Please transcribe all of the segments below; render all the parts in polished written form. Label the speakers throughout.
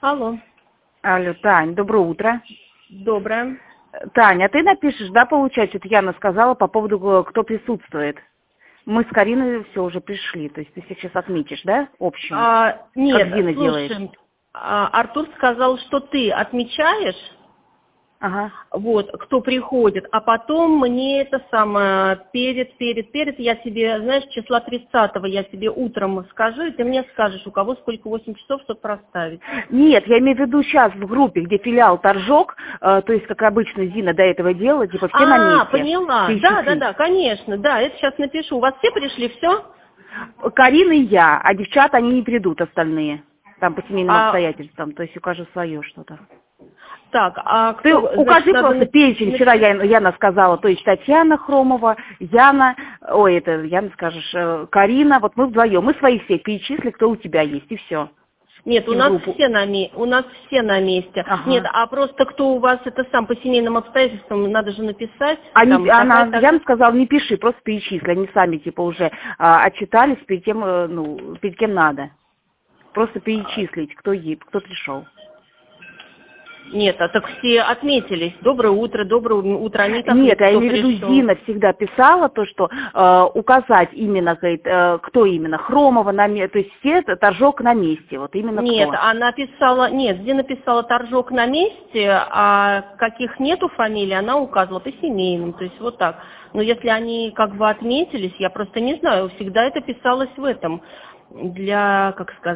Speaker 1: Алло.
Speaker 2: Алло, Тань, доброе утро.
Speaker 1: Доброе.
Speaker 2: Таня, а ты напишешь, да, получается, это Яна сказала по поводу, кто присутствует. Мы с Кариной все уже пришли, то есть ты сейчас отметишь, да, общую?
Speaker 1: Нет,
Speaker 2: как Дина
Speaker 1: слушай,
Speaker 2: делает.
Speaker 1: Артур сказал, что ты отмечаешь,
Speaker 2: Ага.
Speaker 1: вот, кто приходит, а потом мне это самое, перед, я тебе, знаешь, числа 30-го я тебе утром скажу, и ты мне скажешь, у кого сколько, 8 часов, чтобы проставить.
Speaker 2: Нет, я имею в виду сейчас в группе, где филиал Торжок, то есть, как обычно Зина до этого делала, типа все на месте.
Speaker 1: Поняла, да, конечно, да, это сейчас напишу. У вас все пришли, все?
Speaker 2: Карина и я, а девчата, они не придут остальные, там по семейным обстоятельствам, то есть укажу свое что-то.
Speaker 1: Так,
Speaker 2: Ты
Speaker 1: кто,
Speaker 2: укажи
Speaker 1: значит,
Speaker 2: просто перечень. Вчера Яна сказала, то есть Татьяна Хромова, Яна, Яна скажешь, Карина, вот мы вдвоем. Мы свои все перечисли, кто у тебя есть, и все.
Speaker 1: Нет, у нас все на месте.
Speaker 2: Ага.
Speaker 1: Нет, а просто кто у вас это сам по семейным обстоятельствам, надо же написать.
Speaker 2: Яна сказала, не пиши, просто перечисли. Они сами типа уже отчитались перед тем, перед кем надо. Просто перечислить, кто пришел.
Speaker 1: Нет, так все отметились. Доброе утро, они так.
Speaker 2: Нет, я имею в виду, Зина всегда писала то, что указать именно, говорит, кто именно, Хромова, то есть все Торжок на месте, вот именно
Speaker 1: нет,
Speaker 2: кто.
Speaker 1: Зина писала Торжок на месте, а каких нету фамилий, она указывала по семейным, то есть вот так. Но если они как бы отметились, я просто не знаю, всегда это писалось в этом. Для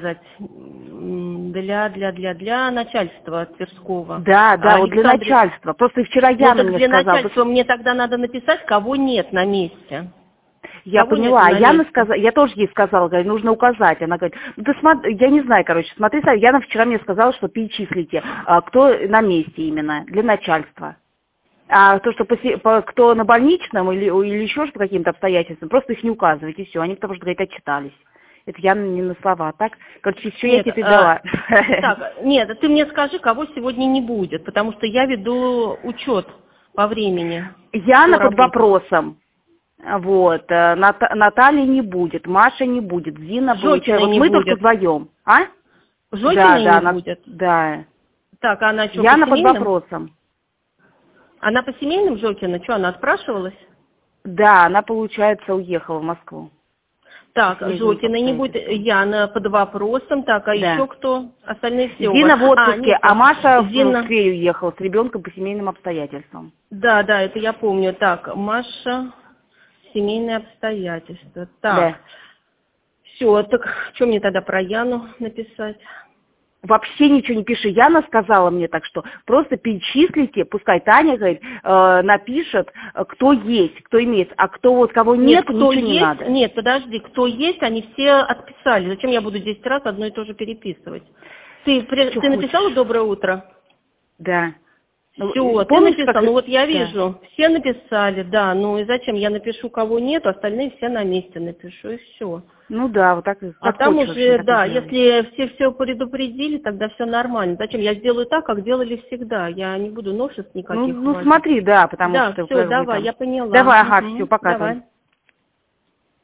Speaker 1: начальства Тверского.
Speaker 2: Да, вот для начальства. Просто вчера Яна мне сказала.
Speaker 1: Для начальства мне тогда надо написать, кого нет на месте.
Speaker 2: Я поняла. Яна сказала, я тоже ей сказала, говорит, нужно указать. Она говорит, ты смотри, я не знаю, смотри, Яна вчера мне сказала, что перечислите, кто на месте именно, для начальства. А то, что кто на больничном или еще по каким-то обстоятельствам, просто их не указывайте, и все. Они потому что, говорит, отчитались. Это я не на слова, так? Короче, все я тебе передала.
Speaker 1: Нет, ты мне скажи, кого сегодня не будет, потому что я веду учет по времени.
Speaker 2: Яна под вопросом. Вот. Наталья не будет, Маша не будет, Зина будет. Вот мы только вдвоем.
Speaker 1: Жокина не будет?
Speaker 2: Да.
Speaker 1: Так, а она что,
Speaker 2: Яна под вопросом.
Speaker 1: Она по семейным Жокина? Что, она отпрашивалась?
Speaker 2: Да, она, получается, уехала в Москву.
Speaker 1: Так, Жокина не будет, Яна под вопросом, так, а еще кто? Остальные все
Speaker 2: Зина в отпуске, а Маша в Москве уехала с ребенком по семейным обстоятельствам.
Speaker 1: Да, это я помню. Так, Маша, семейные обстоятельства. Так, все, так что мне тогда про Яну написать?
Speaker 2: Вообще ничего не пиши. Яна сказала мне так, что просто перечислите, пускай Таня, говорит, напишет, кто есть, кто имеется, а кого нет, ничего не надо.
Speaker 1: Нет, подожди, кто есть, они все отписали. Зачем я буду 10 раз одно и то же переписывать? Ты написала «Доброе утро»?
Speaker 2: Да.
Speaker 1: Все, ты написала, вот я вижу, все написали, да, и зачем? Я напишу, кого нет, остальные все на месте напишу, и все.
Speaker 2: Вот так.
Speaker 1: А там уже, если все предупредили, тогда все нормально. Зачем? Я сделаю так, как делали всегда. Я не буду новшеств никаких.
Speaker 2: Смотри, потому что...
Speaker 1: Да, все, давай, я поняла.
Speaker 2: Давай, все, пока.
Speaker 1: Давай.